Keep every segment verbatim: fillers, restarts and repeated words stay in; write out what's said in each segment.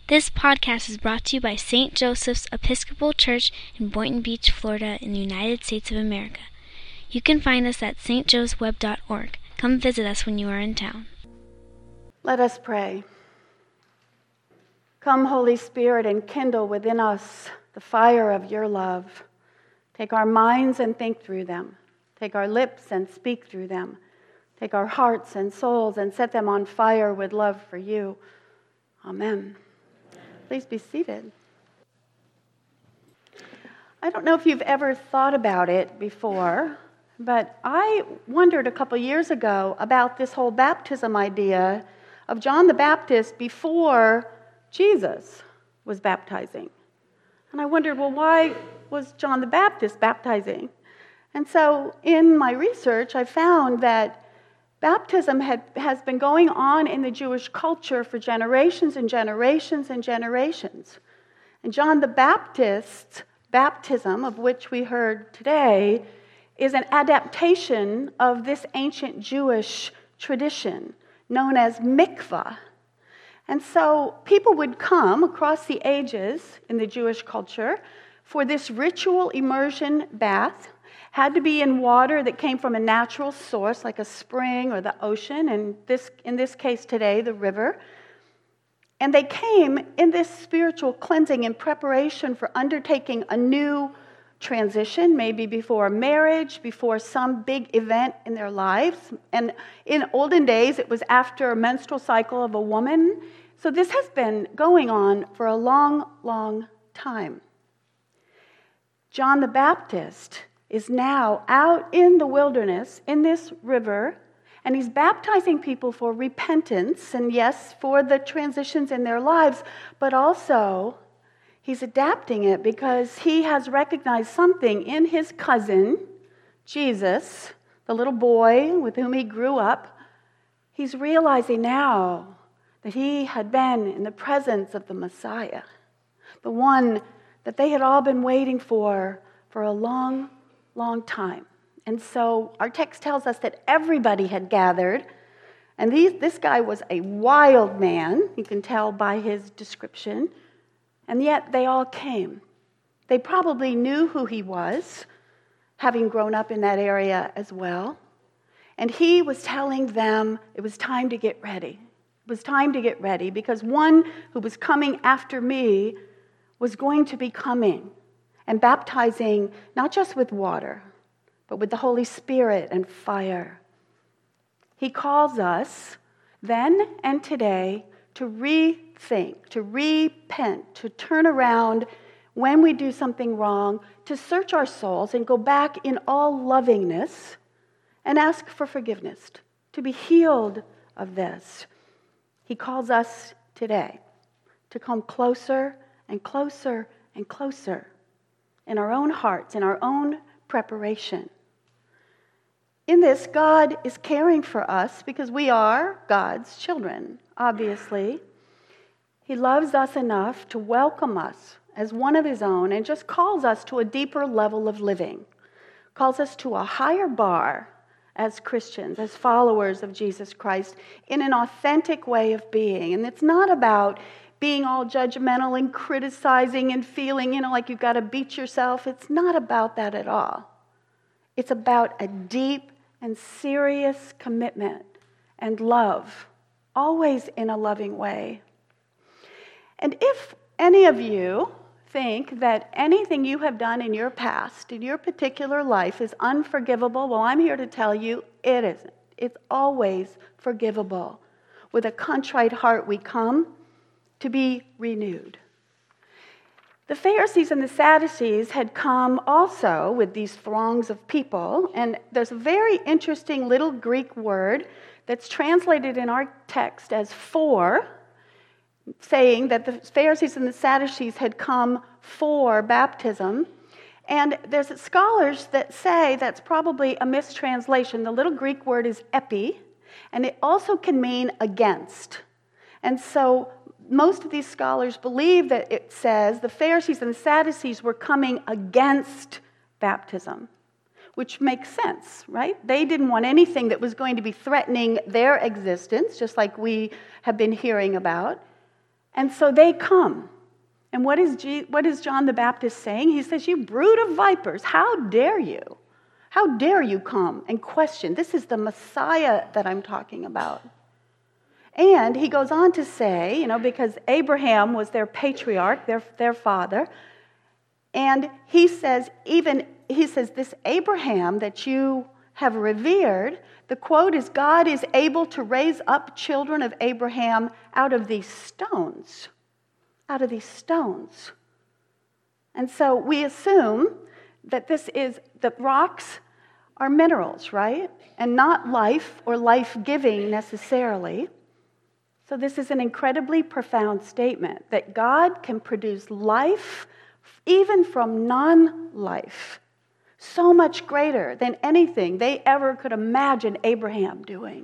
This podcast is brought to you by Saint Joseph's Episcopal Church in Boynton Beach, Florida, in the United States of America. You can find us at s t joes web dot org. Come visit us when you are in town. Let us pray. Come, Holy Spirit, and kindle within us the fire of your love. Take our minds and think through them. Take our lips and speak through them. Take our hearts and souls and set them on fire with love for you. Amen. Please be seated. I don't know if you've ever thought about it before, but I wondered a couple years ago about this whole baptism idea of John the Baptist before Jesus was baptizing. And I wondered, well, why was John the Baptist baptizing? And so in my research, I found that baptism had, has been going on in the Jewish culture for generations and generations and generations. And John the Baptist's baptism, of which we heard today, is an adaptation of this ancient Jewish tradition known as mikvah. And so people would come across the ages in the Jewish culture for this ritual immersion bath. Had to be in water that came from a natural source, like a spring or the ocean, and this, in this case today, the river. And they came in this spiritual cleansing in preparation for undertaking a new transition, maybe before a marriage, before some big event in their lives. And in olden days, it was after a menstrual cycle of a woman. So this has been going on for a long, long time. John the Baptist is now out in the wilderness, in this river, and he's baptizing people for repentance, and yes, for the transitions in their lives, but also he's adapting it because he has recognized something in his cousin, Jesus, the little boy with whom he grew up. He's realizing now that he had been in the presence of the Messiah, the one that they had all been waiting for for a long long time. And so our text tells us that everybody had gathered, and these, this guy was a wild man, you can tell by his description, and yet they all came. They probably knew who he was, having grown up in that area as well, and he was telling them it was time to get ready. It was time to get ready because one who was coming after me was going to be coming and baptizing not just with water, but with the Holy Spirit and fire. He calls us then and today to rethink, to repent, to turn around when we do something wrong, to search our souls and go back in all lovingness and ask for forgiveness, to be healed of this. He calls us today to come closer and closer and closer in our own hearts, in our own preparation. In this, God is caring for us because we are God's children, obviously. He loves us enough to welcome us as one of his own and just calls us to a deeper level of living, calls us to a higher bar as Christians, as followers of Jesus Christ, in an authentic way of being. And it's not about being all judgmental and criticizing and feeling, you know, like you've got to beat yourself. It's not about that at all. It's about a deep and serious commitment and love, always in a loving way. And if any of you think that anything you have done in your past, in your particular life, is unforgivable, well, I'm here to tell you it isn't. It's always forgivable. With a contrite heart we come to be renewed. The Pharisees and the Sadducees had come also with these throngs of people, and there's a very interesting little Greek word that's translated in our text as for, saying that the Pharisees and the Sadducees had come for baptism. And there's scholars that say that's probably a mistranslation. The little Greek word is epi, and it also can mean against. And so most of these scholars believe that it says the Pharisees and the Sadducees were coming against baptism, which makes sense, right? They didn't want anything that was going to be threatening their existence, just like we have been hearing about. And so they come. And what is, G- what is John the Baptist saying? He says, "You brood of vipers, how dare you? How dare you come and question? This is the Messiah that I'm talking about." And he goes on to say, you know, because Abraham was their patriarch, their, their father, and he says, even, he says, this Abraham that you have revered, the quote is, "God is able to raise up children of Abraham out of these stones." Out of these stones. And so we assume that this is, that rocks are minerals, right? And not life or life-giving necessarily. So this is an incredibly profound statement that God can produce life even from non-life, so much greater than anything they ever could imagine Abraham doing.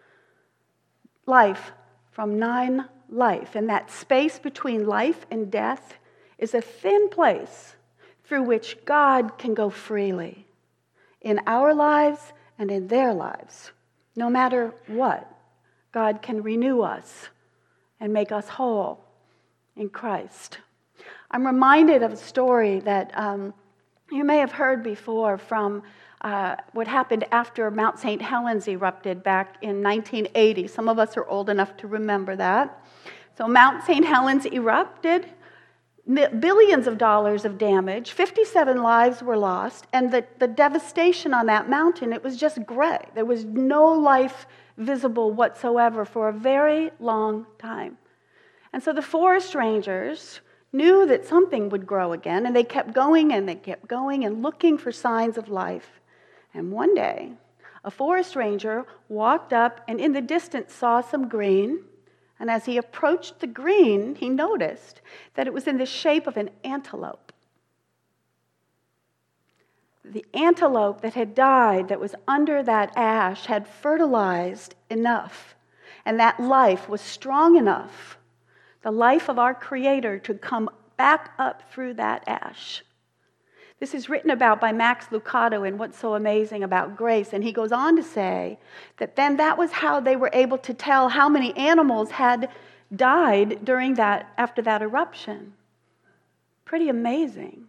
Life from non-life. And that space between life and death is a thin place through which God can go freely in our lives and in their lives. No matter what, God can renew us and make us whole in Christ. I'm reminded of a story that um, you may have heard before from uh, what happened after Mount Saint Helens erupted back in nineteen eighty. Some of us are old enough to remember that. So Mount Saint Helens erupted, billions of dollars of damage, fifty-seven lives were lost, and the, the devastation on that mountain, it was just gray. There was no life visible whatsoever for a very long time. And so the forest rangers knew that something would grow again, and they kept going and they kept going and looking for signs of life. And one day, a forest ranger walked up and in the distance saw some green. And as he approached the green, he noticed that it was in the shape of an antelope. The antelope that had died, that was under that ash, had fertilized enough, and that life was strong enough, the life of our Creator, to come back up through that ash. This is written about by Max Lucado in What's So Amazing About Grace, and he goes on to say that then that was how they were able to tell how many animals had died during that, after that eruption. Pretty amazing.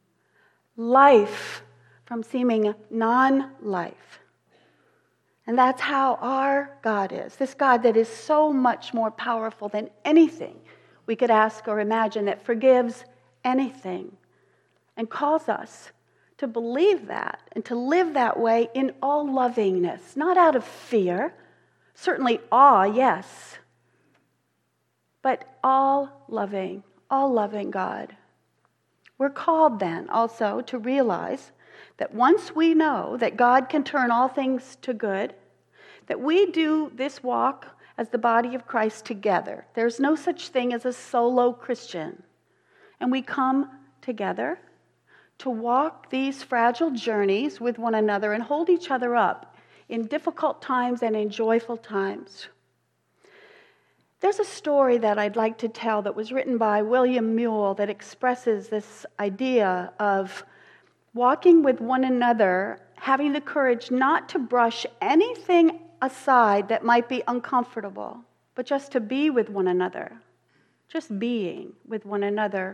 Life from seeming non-life. And that's how our God is. This God that is so much more powerful than anything we could ask or imagine, that forgives anything, and calls us to believe that and to live that way in all lovingness, not out of fear, certainly awe, yes, but all loving, all loving God. We're called then also to realize that once we know that God can turn all things to good, that we do this walk as the body of Christ together. There's no such thing as a solo Christian. And we come together to walk these fragile journeys with one another and hold each other up in difficult times and in joyful times. There's a story that I'd like to tell that was written by William Mule that expresses this idea of walking with one another, having the courage not to brush anything aside that might be uncomfortable, but just to be with one another, just being with one another.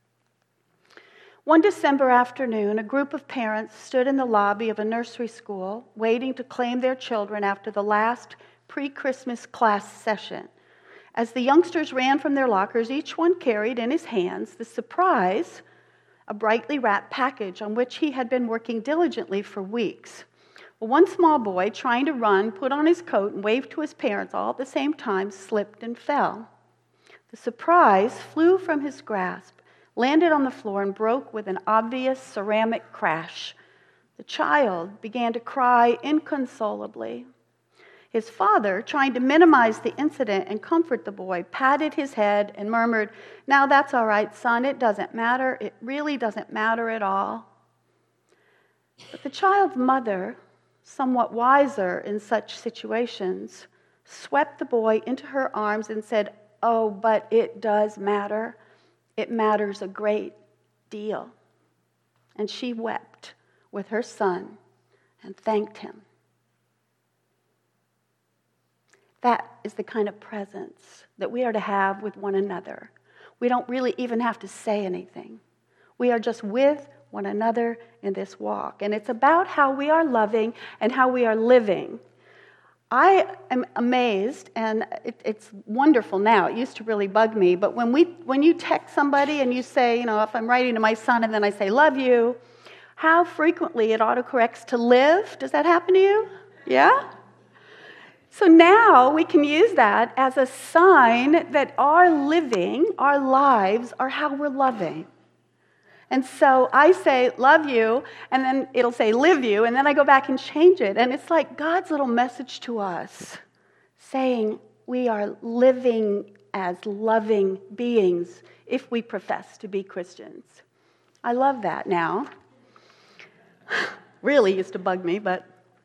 One December afternoon, a group of parents stood in the lobby of a nursery school waiting to claim their children after the last pre-Christmas class session. As the youngsters ran from their lockers, each one carried in his hands the surprise, a brightly wrapped package on which he had been working diligently for weeks. Well, one small boy, trying to run, put on his coat and waved to his parents all at the same time, slipped and fell. The surprise flew from his grasp, landed on the floor, and broke with an obvious ceramic crash. The child began to cry inconsolably. His father, trying to minimize the incident and comfort the boy, patted his head and murmured, "Now that's all right, son, it doesn't matter. It really doesn't matter at all." But the child's mother, somewhat wiser in such situations, swept the boy into her arms and said, "Oh, but it does matter. It matters a great deal." And she wept with her son and thanked him. That is the kind of presence that we are to have with one another. We don't really even have to say anything. We are just with one another in this walk. And it's about how we are loving and how we are living. I am amazed, and it, it's wonderful now. It used to really bug me, but when we, when you text somebody and you say, you know, if I'm writing to my son and then I say, love you, how frequently it autocorrects to live. Does that happen to you? Yeah? So now we can use that as a sign that our living, our lives, are how we're loving. And so I say, love you, and then it'll say, live you, and then I go back and change it. And it's like God's little message to us, saying we are living as loving beings if we profess to be Christians. I love that now. Really used to bug me, but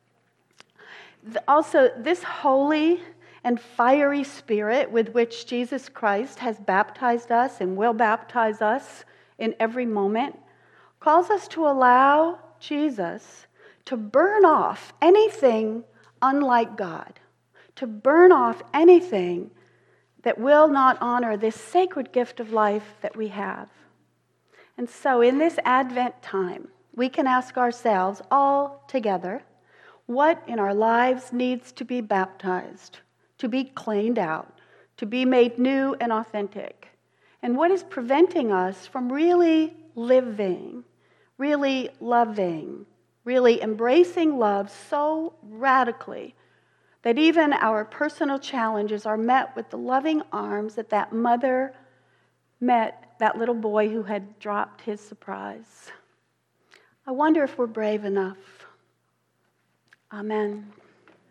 also this holy and fiery spirit with which Jesus Christ has baptized us and will baptize us in every moment, calls us to allow Jesus to burn off anything unlike God, to burn off anything that will not honor this sacred gift of life that we have. And so in this Advent time, we can ask ourselves all together, what in our lives needs to be baptized, to be cleaned out, to be made new and authentic? And what is preventing us from really living, really loving, really embracing love so radically that even our personal challenges are met with the loving arms that that mother met that little boy who had dropped his surprise? I wonder if we're brave enough. Amen.